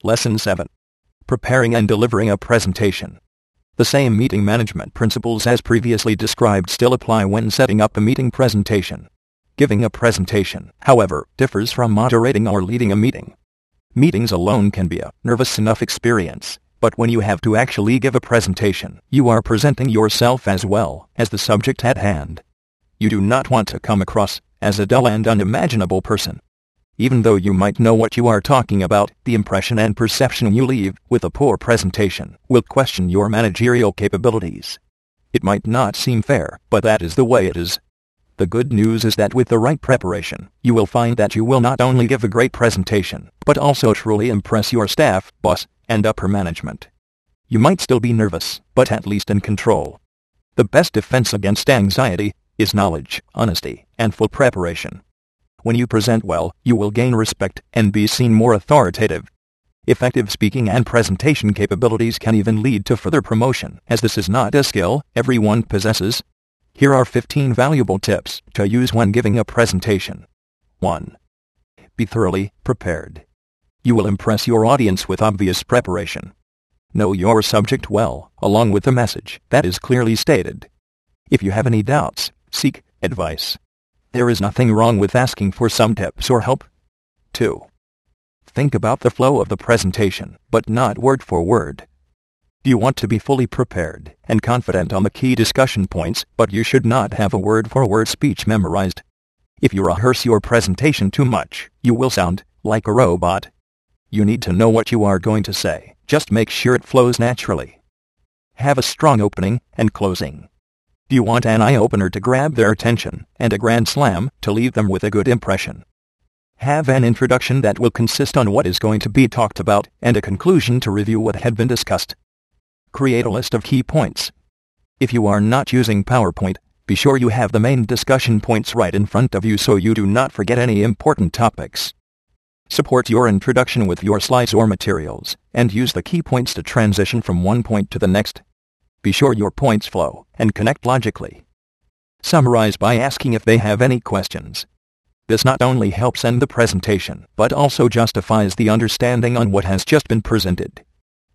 Lesson 7. Preparing and delivering a presentation. The same meeting management principles as previously described still apply when setting up a meeting presentation. Giving a presentation, however, differs from moderating or leading a meeting. Meetings alone can be a nervous enough experience, but when you have to actually give a presentation, you are presenting yourself as well as the subject at hand. You do not want to come across as a dull and unimaginable person. Even though you might know what you are talking about, the impression and perception you leave with a poor presentation will question your managerial capabilities. It might not seem fair, but that is the way it is. The good news is that with the right preparation, you will find that you will not only give a great presentation, but also truly impress your staff, boss, and upper management. You might still be nervous, but at least in control. The best defense against anxiety is knowledge, honesty, and full preparation. When you present well, you will gain respect and be seen more authoritative. Effective speaking and presentation capabilities can even lead to further promotion, as this is not a skill everyone possesses. Here are 15 valuable tips to use when giving a presentation. 1. Be thoroughly prepared. You will impress your audience with obvious preparation. Know your subject well, along with the message that is clearly stated. If you have any doubts, seek advice. There is nothing wrong with asking for some tips or help. 2. Think about the flow of the presentation, but not word for word. You want to be fully prepared and confident on the key discussion points, but you should not have a word-for-word speech memorized. If you rehearse your presentation too much, you will sound like a robot. You need to know what you are going to say, just make sure it flows naturally. Have a strong opening and closing. You want an eye-opener to grab their attention, and a grand slam to leave them with a good impression. Have an introduction that will consist on what is going to be talked about, and a conclusion to review what had been discussed. Create a list of key points. If you are not using PowerPoint, be sure you have the main discussion points right in front of you so you do not forget any important topics. Support your introduction with your slides or materials, and use the key points to transition from one point to the next. Be sure your points flow and connect logically. Summarize by asking if they have any questions. This not only helps end the presentation, but also justifies the understanding on what has just been presented.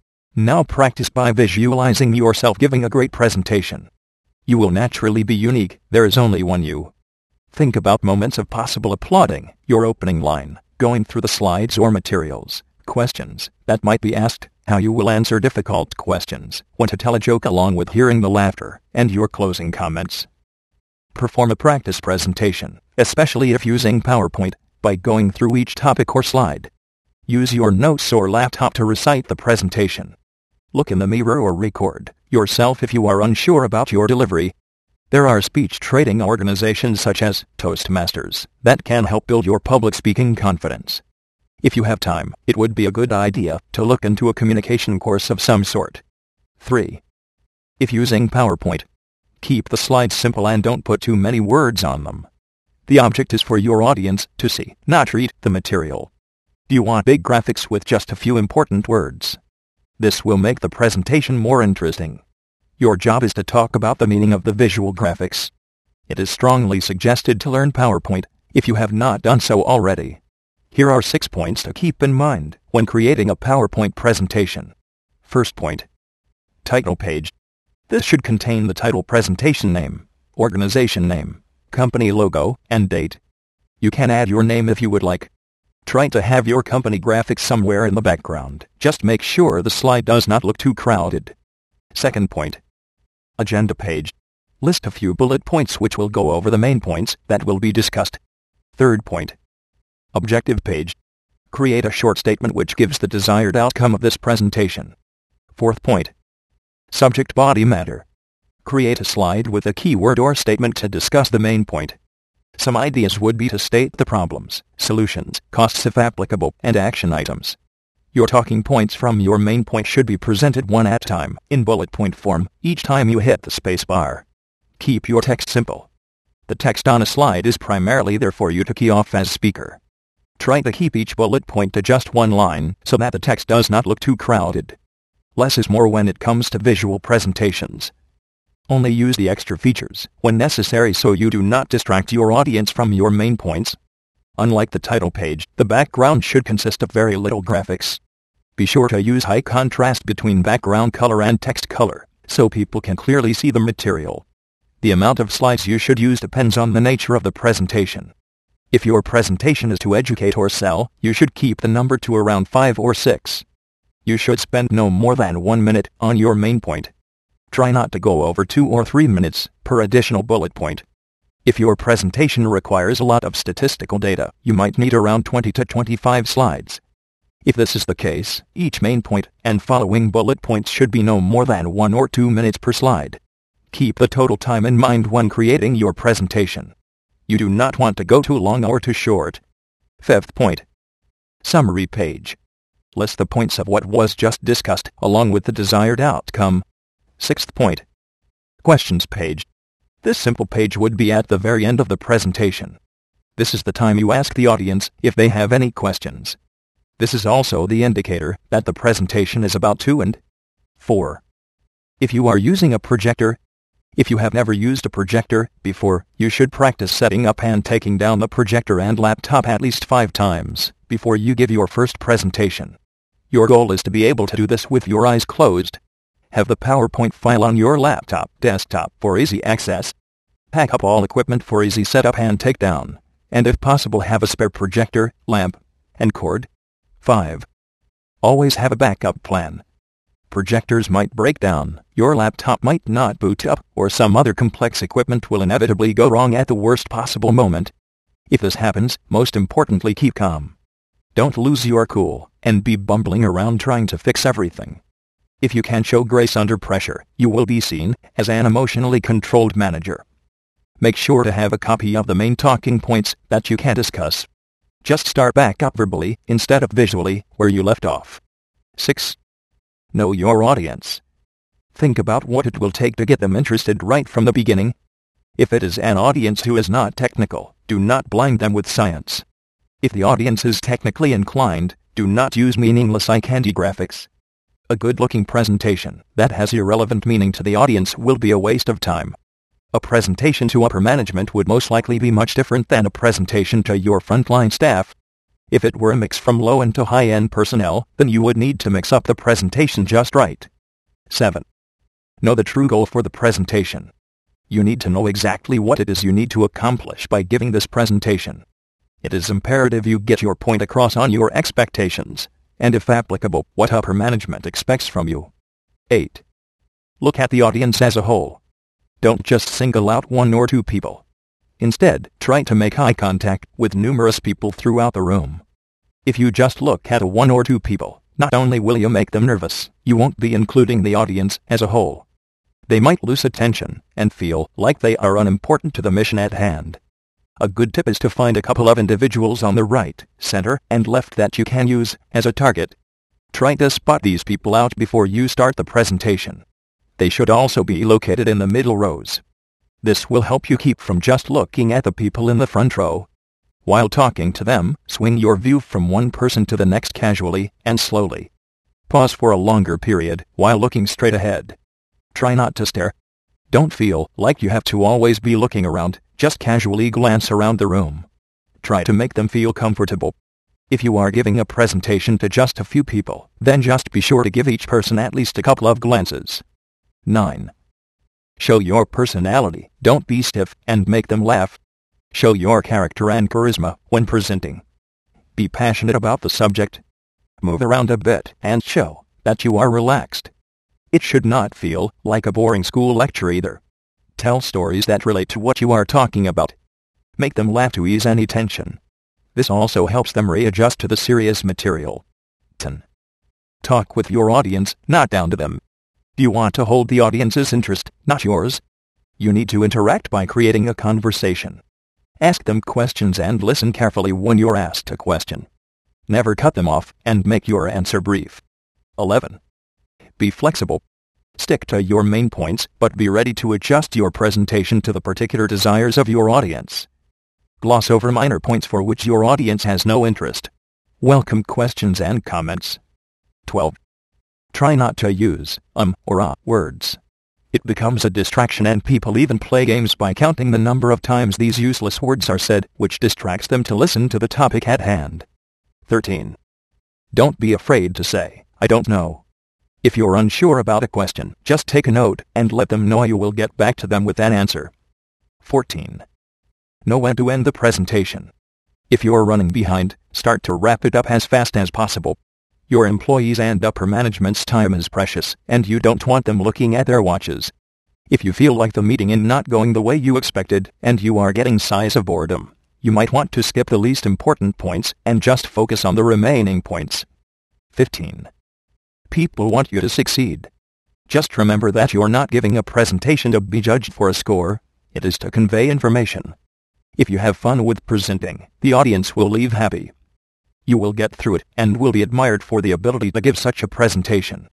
Now practice by visualizing yourself giving a great presentation. You will naturally be unique, there is only one you. Think about moments of possible applauding, your opening line, going through the slides or materials, questions that might be asked, how you will answer difficult questions, when to tell a joke along with hearing the laughter, and your closing comments. Perform a practice presentation, especially if using PowerPoint, by going through each topic or slide. Use your notes or laptop to recite the presentation. Look in the mirror or record yourself if you are unsure about your delivery. There are speech training organizations such as Toastmasters that can help build your public speaking confidence. If you have time, it would be a good idea to look into a communication course of some sort. 3. If using PowerPoint, keep the slides simple and don't put too many words on them. The object is for your audience to see, not read, the material. Do you want big graphics with just a few important words? This will make the presentation more interesting. Your job is to talk about the meaning of the visual graphics. It is strongly suggested to learn PowerPoint if you have not done so already. Here are 6 points to keep in mind when creating a PowerPoint presentation. First point. Title page. This should contain the title, presentation name, organization name, company logo, and date. You can add your name if you would like. Try to have your company graphics somewhere in the background. Just make sure the slide does not look too crowded. Second point. Agenda page. List a few bullet points which will go over the main points that will be discussed. Third point. Objective page. Create a short statement which gives the desired outcome of this presentation. Fourth point. Subject body matter. Create a slide with a keyword or statement to discuss the main point. Some ideas would be to state the problems, solutions, costs if applicable, and action items. Your talking points from your main point should be presented one at a time, in bullet point form, each time you hit the space bar. Keep your text simple. The text on a slide is primarily there for you to key off as speaker. Try to keep each bullet point to just one line so that the text does not look too crowded. Less is more when it comes to visual presentations. Only use the extra features when necessary so you do not distract your audience from your main points. Unlike the title page, the background should consist of very little graphics. Be sure to use high contrast between background color and text color, so people can clearly see the material. The amount of slides you should use depends on the nature of the presentation. If your presentation is to educate or sell, you should keep the number to around 5 or 6. You should spend no more than 1 minute on your main point. Try not to go over 2 or 3 minutes per additional bullet point. If your presentation requires a lot of statistical data, you might need around 20 to 25 slides. If this is the case, each main point and following bullet points should be no more than 1 or 2 minutes per slide. Keep the total time in mind when creating your presentation. You do not want to go too long or too short. 5th point. Summary page. List the points of what was just discussed, along with the desired outcome. 6th point. Questions page. This simple page would be at the very end of the presentation. This is the time you ask the audience if they have any questions. This is also the indicator that the presentation is about to end. 4. If you are using a projector, if you have never used a projector before, you should practice setting up and taking down the projector and laptop at least 5 times before you give your first presentation. Your goal is to be able to do this with your eyes closed. Have the PowerPoint file on your laptop, desktop for easy access. Pack up all equipment for easy setup and takedown, and if possible have a spare projector, lamp, and cord. 5. Always have a backup plan. Projectors might break down, your laptop might not boot up, or some other complex equipment will inevitably go wrong at the worst possible moment. If this happens, most importantly keep calm. Don't lose your cool, and be bumbling around trying to fix everything. If you can show grace under pressure, you will be seen as an emotionally controlled manager. Make sure to have a copy of the main talking points that you can discuss. Just start back up verbally instead of visually where you left off. 6. Know your audience. Think about what it will take to get them interested right from the beginning. If it is an audience who is not technical, do not blind them with science. If the audience is technically inclined, do not use meaningless eye-candy graphics. A good-looking presentation that has irrelevant meaning to the audience will be a waste of time. A presentation to upper management would most likely be much different than a presentation to your frontline staff. If it were a mix from low-end to high-end personnel, then you would need to mix up the presentation just right. 7. Know the true goal for the presentation. You need to know exactly what it is you need to accomplish by giving this presentation. It is imperative you get your point across on your expectations, and if applicable, what upper management expects from you. 8. Look at the audience as a whole. Don't just single out 1 or 2 people. Instead, try to make eye contact with numerous people throughout the room. If you just look at 1 or 2 people, not only will you make them nervous, you won't be including the audience as a whole. They might lose attention and feel like they are unimportant to the mission at hand. A good tip is to find a couple of individuals on the right, center, and left that you can use as a target. Try to spot these people out before you start the presentation. They should also be located in the middle rows. This will help you keep from just looking at the people in the front row. While talking to them, swing your view from one person to the next casually and slowly. Pause for a longer period while looking straight ahead. Try not to stare. Don't feel like you have to always be looking around, just casually glance around the room. Try to make them feel comfortable. If you are giving a presentation to just a few people, then just be sure to give each person at least a couple of glances. 9. Show your personality, don't be stiff, and make them laugh. Show your character and charisma when presenting. Be passionate about the subject. Move around a bit and show that you are relaxed. It should not feel like a boring school lecture either. Tell stories that relate to what you are talking about. Make them laugh to ease any tension. This also helps them readjust to the serious material. 10. Talk with your audience, not down to them. You want to hold the audience's interest, not yours. You need to interact by creating a conversation. Ask them questions and listen carefully when you're asked a question. Never cut them off, and make your answer brief. 11. Be flexible. Stick to your main points, but be ready to adjust your presentation to the particular desires of your audience. Gloss over minor points for which your audience has no interest. Welcome questions and comments. 12. Try not to use or words. It becomes a distraction, and people even play games by counting the number of times these useless words are said, which distracts them to listen to the topic at hand. 13. Don't be afraid to say, I don't know. If you're unsure about a question, just take a note and let them know you will get back to them with an answer. 14. Know when to end the presentation. If you're running behind, start to wrap it up as fast as possible. Your employees and upper management's time is precious, and you don't want them looking at their watches. If you feel like the meeting is not going the way you expected, and you are getting sighs of boredom, you might want to skip the least important points and just focus on the remaining points. 15. People want you to succeed. Just remember that you're not giving a presentation to be judged for a score. It is to convey information. If you have fun with presenting, the audience will leave happy. You will get through it and will be admired for the ability to give such a presentation.